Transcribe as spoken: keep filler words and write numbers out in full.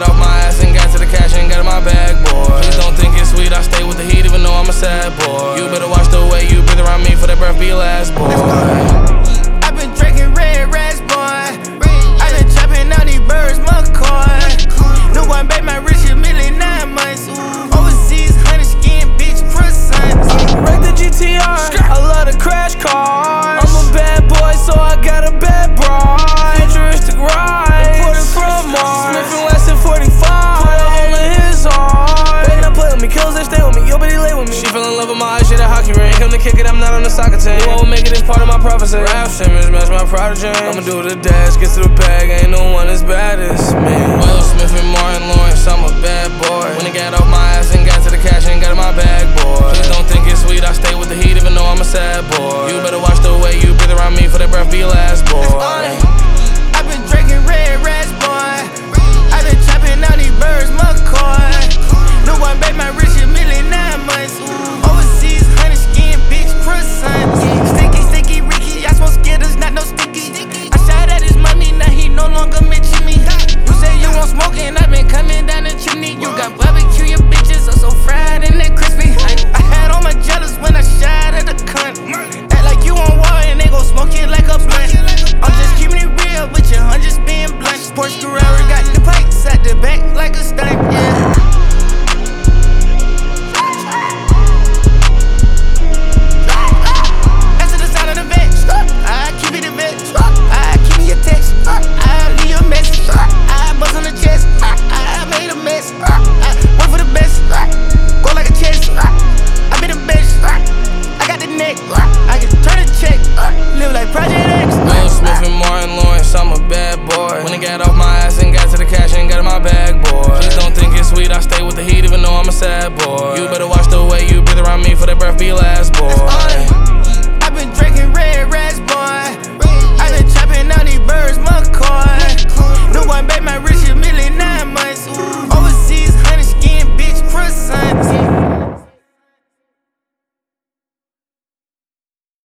off my ass and got to the cash and got in my bag, boy. Please don't think it's sweet, I stay with the heat even though I'm a sad boy. You better watch the way you breathe around me for that breath be your last, boy. I've been drinking red rats, boy. I've been chopping out these birds, McCoy. New one, babe, my rich is million nine months. Overseas, honey skin, bitch, croissant. Wreck the G T R, I love the crash cars. I'm a bad boy, so I got a bad broad. Futuristic ride, imported from Mars. Smith and Wesson forty-five, put a hole in his arm. Better not play with me, kills they stay with me, yo, but he lay with me. She fell in love with my eyes, she had a hockey ring. Come to kick it, I'm not on the soccer team. You won't make it, it's part of my prophecy. Ralph Simmons, match my prodigy. I'ma do the dash, get to the bag, ain't no one as bad as me. Will Smith and Martin.